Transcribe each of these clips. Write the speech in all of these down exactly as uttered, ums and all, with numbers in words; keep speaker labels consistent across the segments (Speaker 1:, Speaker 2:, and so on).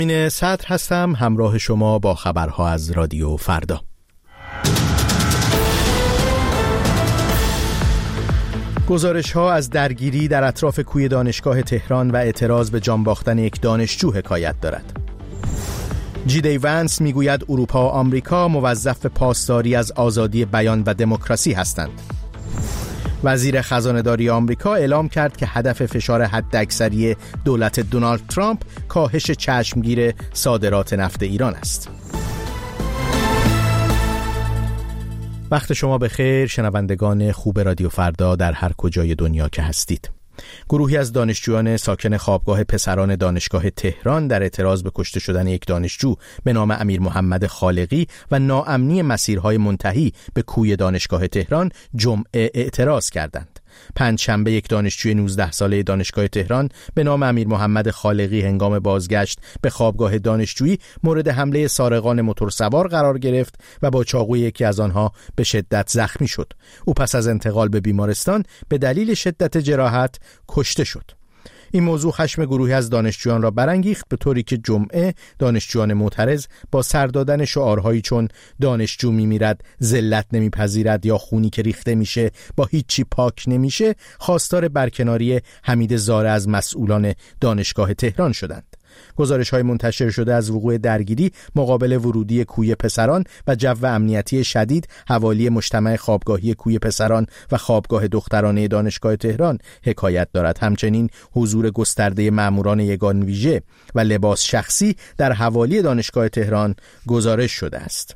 Speaker 1: این صدر هستم، همراه شما با خبرها از رادیو فردا. گزارش ها از درگیری در اطراف کوی دانشگاه تهران و اعتراض به جان باختن یک دانشجو حکایت دارد. جی دی ونس میگوید اروپا و آمریکا موظف پاسداری از آزادی بیان و دموکراسی هستند. وزیر خزانه‌داری آمریکا اعلام کرد که هدف فشار حداکثری دولت دونالد ترامپ کاهش چشمگیر صادرات نفت ایران است. وقت شما بخیر شنوندگان خوب رادیو فردا در هر کجای دنیا که هستید. گروهی از دانشجویان ساکن خوابگاه پسران دانشگاه تهران در اعتراض به کشته شدن یک دانشجو به نام امیر محمد خالقی و ناامنی مسیرهای منتهی به کوی دانشگاه تهران جمعه اعتراض کردند. پنجشنبه یک دانشجوی نوزده ساله دانشگاه تهران به نام امیر محمد خالقی هنگام بازگشت به خوابگاه دانشجویی مورد حمله سارقان موتورسوار قرار گرفت و با چاقوی یکی از آنها به شدت زخمی شد. او پس از انتقال به بیمارستان به دلیل شدت جراحت کشته شد. این موضوع خشم گروهی از دانشجویان را برانگیخت، به طوری که جمعه دانشجویان معترض با سر دادن شعارهایی چون دانشجو میمیرد، ذلت نمیپذیرد یا خونی که ریخته میشه با هیچی پاک نمیشه خواستار برکناری حمید زاره از مسئولان دانشگاه تهران شدند. گزارش‌های منتشر شده از وقوع درگیری مقابل ورودی کوی پسران و جو امنیتی شدید حوالی مجتمع خوابگاهی کوی پسران و خوابگاه دخترانه دانشگاه تهران حکایت دارد. همچنین حضور گسترده ماموران یگان ویژه و لباس شخصی در حوالی دانشگاه تهران گزارش شده است.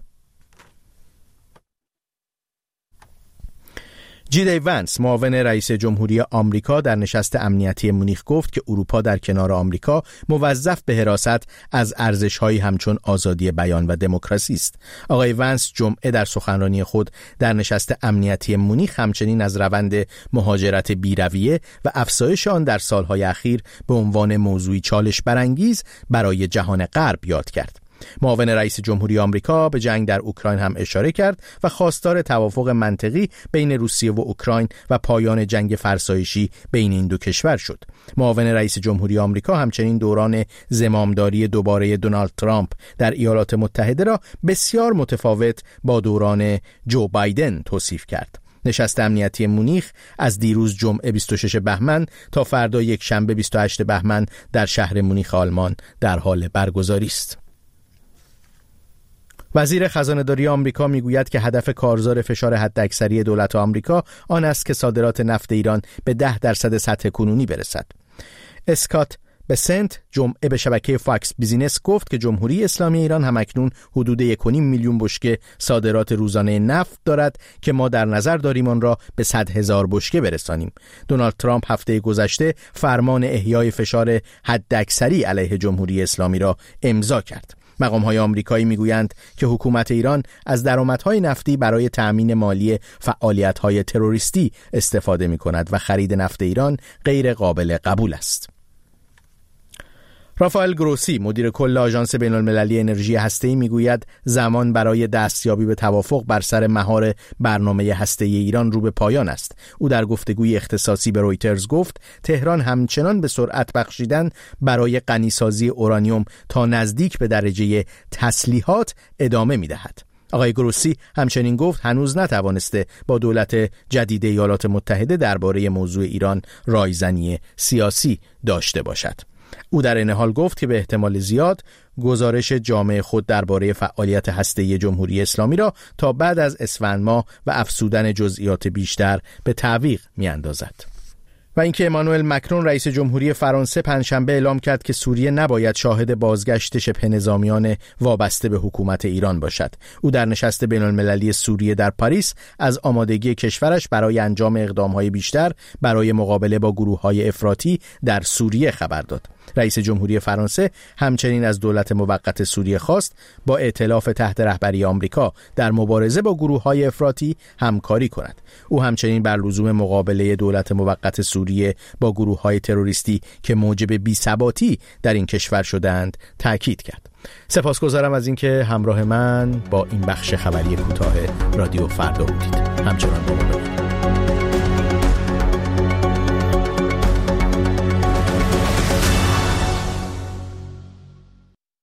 Speaker 1: جی دی ونس معاون رئیس جمهوری آمریکا در نشست امنیتی مونیخ گفت که اروپا در کنار آمریکا موظف به حراست از ارزش‌هایی همچون آزادی بیان و دموکراسی است. آقای ونس جمعه در سخنرانی خود در نشست امنیتی مونیخ همچنین از روند مهاجرت بی‌رویه و افزایش آن در سالهای اخیر به عنوان موضوعی چالش برانگیز برای جهان غرب یاد کرد. معاون رئیس جمهوری آمریکا به جنگ در اوکراین هم اشاره کرد و خواستار توافق منطقی بین روسیه و اوکراین و پایان جنگ فرسایشی بین این دو کشور شد. معاون رئیس جمهوری آمریکا همچنین دوران زمامداری دوباره دونالد ترامپ در ایالات متحده را بسیار متفاوت با دوران جو بایدن توصیف کرد. نشست امنیتی مونیخ از دیروز جمعه بیست و شش بهمن تا فردا یک شنبه بیست و هشت بهمن در شهر مونیخ آلمان در حال برگزاری است. وزیر خزانه‌داری آمریکا میگوید که هدف کارزار فشار حداکثری دولت آمریکا آن است که صادرات نفت ایران به ده درصد سطح کنونی برسد. اسکات بسنت جمعه به شبکه فاکس بیزینس گفت که جمهوری اسلامی ایران همکنون حدود یک و نیم میلیون بشکه صادرات روزانه نفت دارد که ما در نظر داریم آن را به صد هزار بشکه برسانیم. دونالد ترامپ هفته گذشته فرمان احیای فشار حداکثری علیه جمهوری اسلامی را امضا کرد. مقام‌های آمریکایی میگویند که حکومت ایران از درآمدهای نفتی برای تأمین مالی فعالیت‌های تروریستی استفاده می‌کند و خرید نفت ایران غیر قابل قبول است. رافائل گروسی مدیر کل آژانس بین‌المللی انرژی هسته‌ای میگوید زمان برای دستیابی به توافق بر سر مهار برنامه هسته‌ای ایران رو به پایان است. او در گفتگوی اختصاصی به رویترز گفت تهران همچنان به سرعت بخشیدن برای غنیسازی اورانیوم تا نزدیک به درجه تسلیحات ادامه می‌دهد. آقای گروسی همچنین گفت هنوز نتوانسته با دولت جدید ایالات متحده درباره موضوع ایران رایزنی سیاسی داشته باشد. او در این حال گفت که به احتمال زیاد گزارش جامع خود درباره فعالیت هسته‌ای جمهوری اسلامی را تا بعد از اسفند ماه و افزودن جزئیات بیشتر به تعویق می‌اندازد. و اینکه امانوئل مکرون رئیس جمهوری فرانسه پنجشنبه اعلام کرد که سوریه نباید شاهد بازگشت شبه نظامیان وابسته به حکومت ایران باشد. او در نشست بین‌المللی سوریه در پاریس از آمادگی کشورش برای انجام اقدام‌های بیشتر برای مقابله با گروه‌های افراطی در سوریه خبر داد. رئیس جمهوری فرانسه همچنین از دولت موقت سوریه خواست با ائتلاف تحت رهبری آمریکا در مبارزه با گروه‌های افراطی همکاری کند. او همچنین بر لزوم مقابله دولت موقت سوریه با گروه‌های تروریستی که موجب بی‌ثباتی در این کشور شده‌اند تاکید کرد. سپاسگزارم از اینکه همراه من با این بخش خبری کوتاه رادیو فردا بودید. همچنان با ما باشید.